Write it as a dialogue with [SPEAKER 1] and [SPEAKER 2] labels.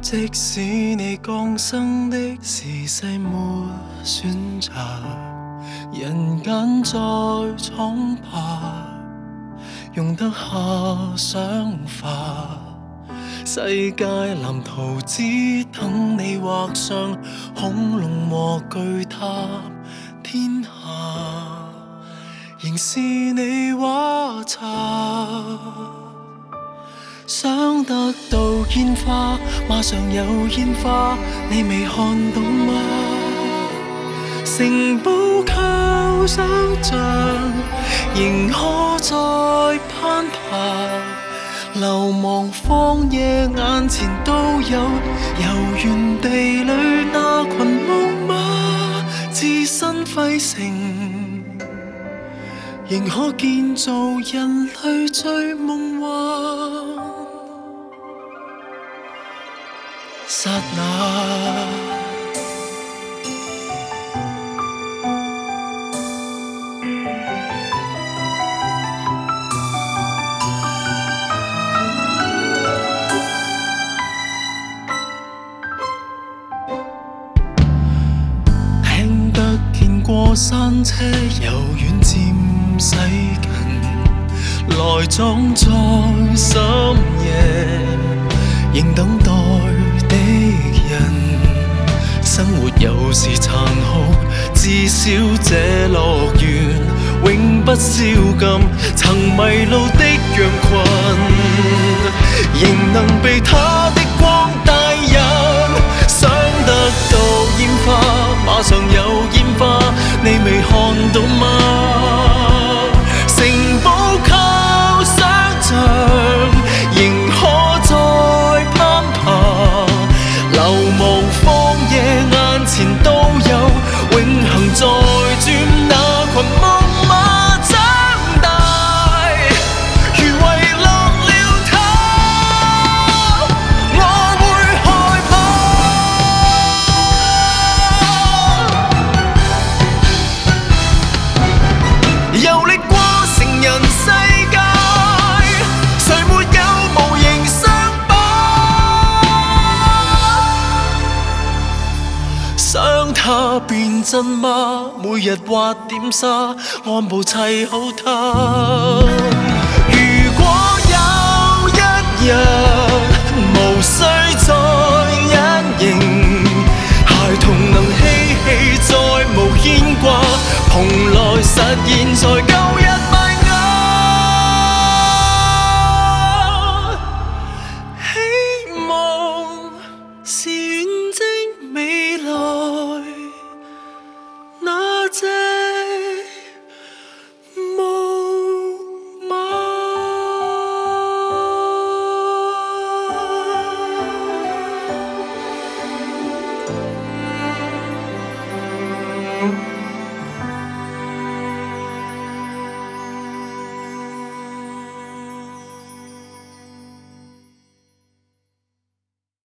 [SPEAKER 1] 即使你降生的時勢沒選擇，人間再闖吧，容得下想法。世界藍圖只等你畫上恐龍和巨塔，天下仍是你畫冊。想得到煙花，馬上有煙花，你未看到嗎？城堡靠想像，仍可再攀爬。流亡荒野眼前都有，遊園地裏那群木馬，置身廢城，仍可建造人類最夢幻。剎那聽得見過山車由遠漸駛近，來裝在深夜，仍等待的人。生活有時殘酷，至少這樂園永不宵禁。曾迷路的羊群，仍能被它的光帶引。想得到煙花，馬上有煙花，你未看到嗎？城堡靠想像，仍可再攀爬。流亡荒野眼前都有，永恆在轉那群木馬長大。如遺落了他，我會害怕。遊歷過成人世界，誰沒有無形傷疤？想他變真嗎？每日畫點沙，按部砌好它。如果有一日無需再隱形，孩童能嬉戲再無牽掛，蓬萊實現在